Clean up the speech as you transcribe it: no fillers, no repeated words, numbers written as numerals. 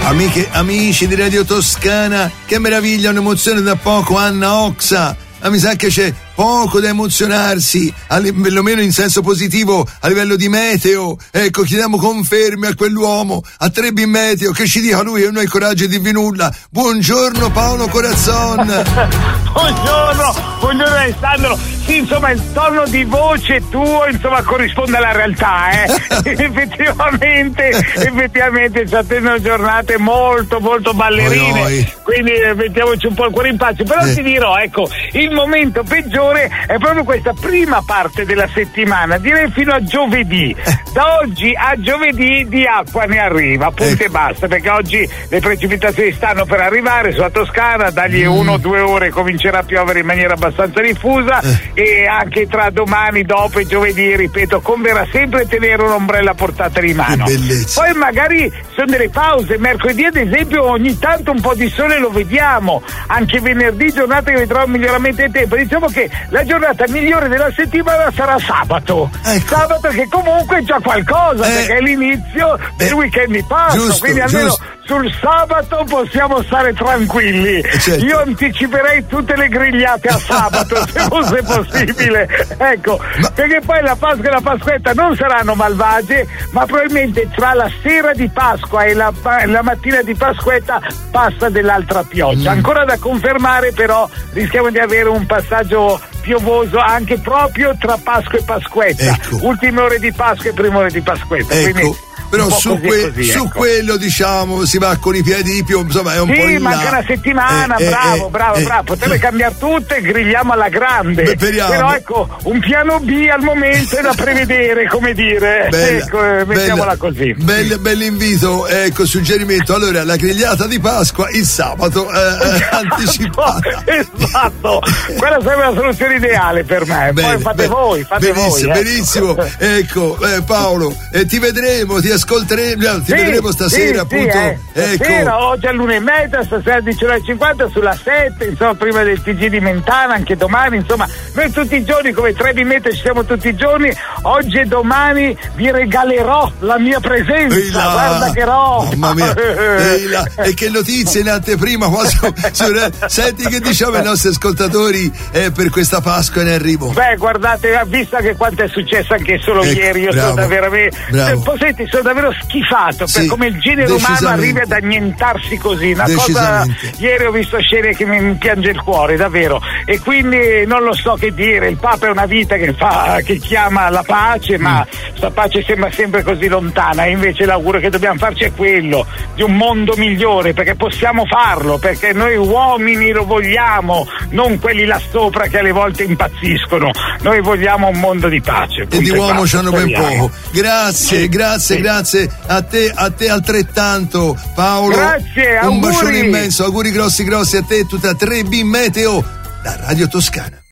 Amici di Radio Toscana, che meraviglia, un'emozione da poco, Anna Oxa. Ma mi sa che c'è poco da emozionarsi, perlomeno in senso positivo, a livello di meteo. Ecco, chiediamo conferme a quell'uomo, a Trebi Meteo, che ci dica lui e non ha il coraggio di dirvi nulla. Buongiorno Paolo Corazzon. Buongiorno Alessandro. Sì, insomma, il tono di voce tuo, insomma, corrisponde alla realtà, effettivamente ci attendono giornate molto ballerine, quindi mettiamoci un po' il cuore in pace. Però ti dirò, ecco, il momento peggiore è proprio questa prima parte della settimana, direi fino a giovedì. Da oggi a giovedì di acqua ne arriva, punto e basta, perché oggi le precipitazioni stanno per arrivare sulla Toscana, dagli 1 o 2 ore comincerà a piovere in maniera abbastanza diffusa, e anche tra domani, dopo e giovedì, ripeto, converrà sempre tenere un'ombrella a portata di mano. Poi magari sono delle pause, mercoledì ad esempio ogni tanto un po' di sole lo vediamo, anche venerdì giornata che vedrà un miglioramento di tempo. Diciamo che la giornata migliore della settimana sarà sabato, sabato che comunque è già qualcosa, perché è l'inizio del weekend di Pasqua, quindi almeno sul sabato possiamo stare tranquilli. Io anticiperei tutte le grigliate a sabato se fosse possibile, ecco, perché poi la Pasqua e la Pasquetta non saranno malvagie, ma probabilmente tra la sera di Pasqua e la mattina di Pasquetta passa dell'altra pioggia, ancora da confermare, però rischiamo di avere un passaggio piovoso anche proprio tra Pasqua e Pasquetta, ultime ore di Pasqua e prime ore di Pasquetta, quindi però su quello diciamo si va con i piedi di piombo, insomma è un po' in là. Manca una settimana, bravo, potrebbe cambiare tutto e grigliamo alla grande, però ecco, un piano B al momento è da prevedere, come dire, mettiamola così. Bell'invito, ecco, suggerimento. Allora, la grigliata di Pasqua il sabato anticipata. Esatto, quella sarebbe la soluzione ideale per me. Poi fate voi. Benissimo. Ecco, Paolo, ti vedremo, ti ascolteremo, ti vedremo stasera, appunto. Stasera, oggi è l'1:30, stasera alle 19:50 sulla 7, insomma, prima del TG di Mentana, anche domani, insomma, noi tutti i giorni come Trebi Meteo ci siamo tutti i giorni. Oggi e domani vi regalerò la mia presenza, guarda che roba. Mamma mia. E che notizie in anteprima, senti che diciamo ai nostri ascoltatori per questa Pasqua in arrivo. Guardate, visto che quanto è successo anche solo ieri, io sono davvero davvero schifato per come il genere umano arrivi ad annientarsi così, una cosa. Ieri ho visto scene che mi piange il cuore, davvero, e quindi non lo so che dire. Il Papa è una vita che chiama alla pace, ma sta pace sembra sempre così lontana, e invece l'augurio che dobbiamo farci è quello di un mondo migliore, perché possiamo farlo, perché noi uomini lo vogliamo, non quelli là sopra che alle volte impazziscono. Noi vogliamo un mondo di pace, e di uomo c'hanno ben poco. Grazie a te altrettanto, Paolo. Grazie, un bacione immenso, auguri grossi a te e tutta 3B Meteo da Radio Toscana.